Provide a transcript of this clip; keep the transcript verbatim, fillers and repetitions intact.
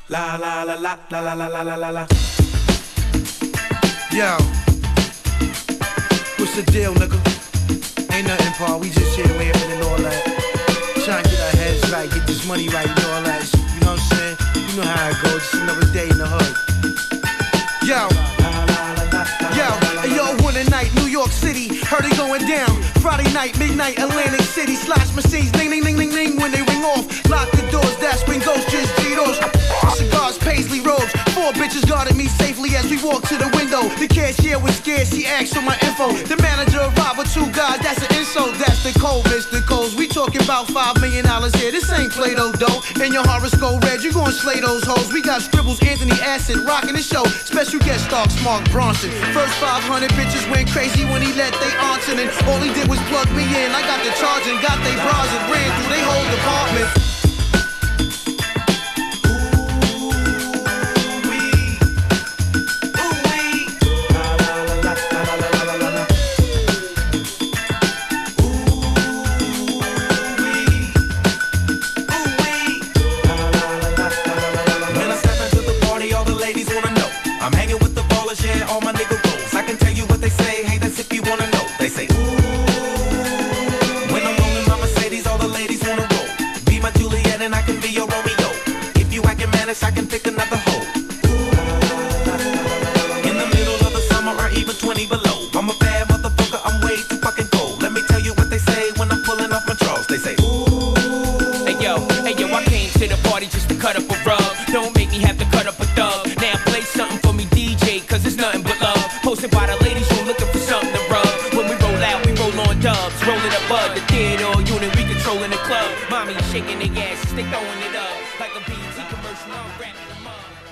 La la la la la la la la la la la. Yo, what's the deal, nigga? Ain't nothing, Paul. We just here laughing and all that. Trying to get our heads right, get this money right and all that. You know what I'm saying? You know how it goes. Just another day in the hood. Yo. Yo, yo, one night, New York City, heard it going down. Friday night, midnight, Atlantic City, slash machines, ding, ding, ding, ding, ding, when they ring off. Lock the doors, that's when ghosts just G-Dos. Cigars, paisley robes, four bitches guarded me safely as we walked to the window. The cashier was scared, she asked for my info. The manager arrived with two guys, that's an insult. That's the code, Mister Coles. We talking about five million dollars here, this ain't Play-Doh dough. In your horoscope red, you gon' slay those hoes. We got scribbles, Anthony Acid, rocking the show. Special guest star, Mark Bronson. First five hundred bitches went crazy when he let they aunts in, and all he did was plug me in. I got the charge and got they bras and ran through they whole department. When I step into the party, all the ladies wanna know. I'm hanging with the ballers, yeah, all my nigga rolls. I can tell you what they say, hey, that's if you wanna know. They say, ooh. When I'm rolling my Mercedes, all the ladies wanna roll. Be my Juliet and I can be your Romeo. If you acting mannish, I can pick another hoe. In the middle of the summer or even twenty below. I'm a bad motherfucker, I'm way too fucking cold. Let me tell you what they say when I'm pulling off my drawers. They say, ooh. Hey yo, hey yo, I came to the party just to cut up a rug. Don't make me have to cut up a thug. Now play something for me, D J, cause it's nothing but love. Posted by the ladies who looking for something to rub. When we roll out, we roll on dubs. Rolling a bud, the theater unit, we controlling the club. Mommy shaking their asses, they throwing it up. Like a B E T commercial, I'm rapping them up.